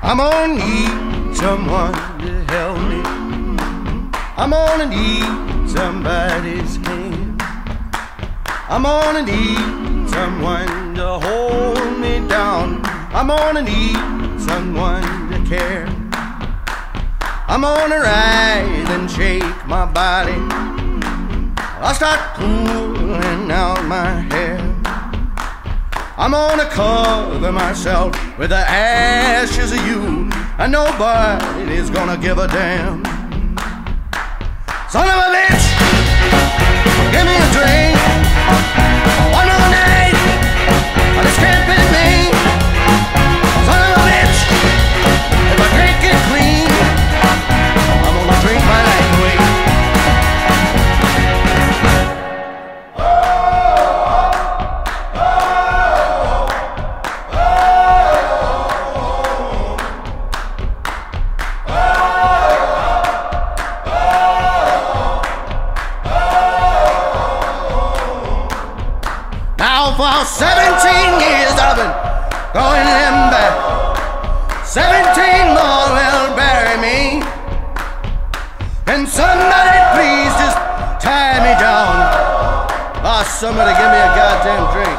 I'm gonna need someone to help me. I'm gonna need somebody's hand. I'm gonna need someone to hold me down. I'm gonna need someone to care. I'm gonna rise and shake my body. I'll start pulling out my hair. I'm gonna cover myself with the ashes of you, and nobody's gonna give a damn. Son of a bitch, give me a drink. One more night, but it's camping me. Son of a bitch, if I drink it clean, I'm gonna drink my life away. For 17 years I've been going them back. 17 more will bury me. Can somebody please just tie me down? Oh, somebody give me a goddamn drink.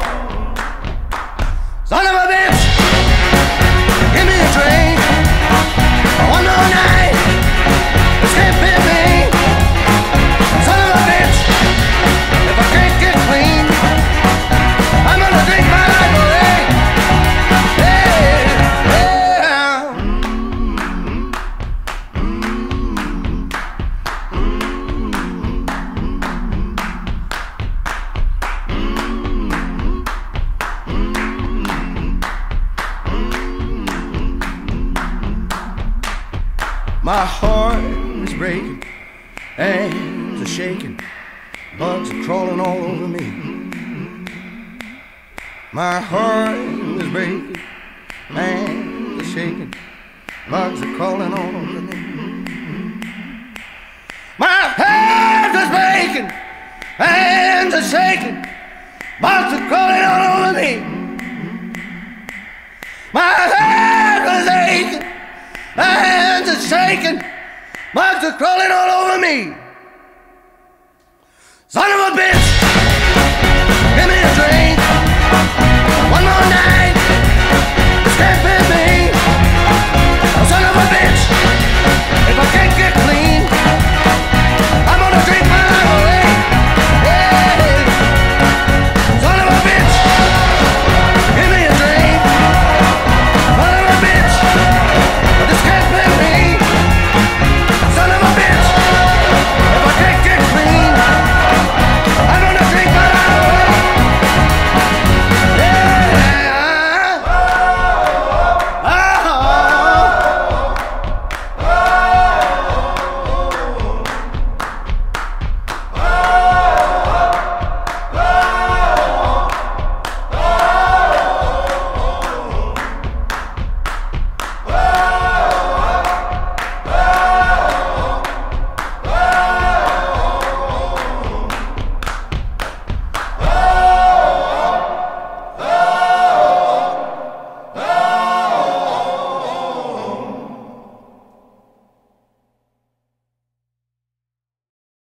Son of a bitch, give me a drink. One more night, it's keeping me. Son of a bitch, if I can't get clean, I'm gonna drink my life away. Yeah, yeah. My heart is breaking, hands are shaking, bugs are crawling all over me. My heart is breaking, hands are shaking, bugs are crawling all over me. My heart is breaking, hands are shaking, bugs are crawling all over me. My heart is aching, hands are shaking, bugs are crawling all over me. Son of a bitch, give me a drink.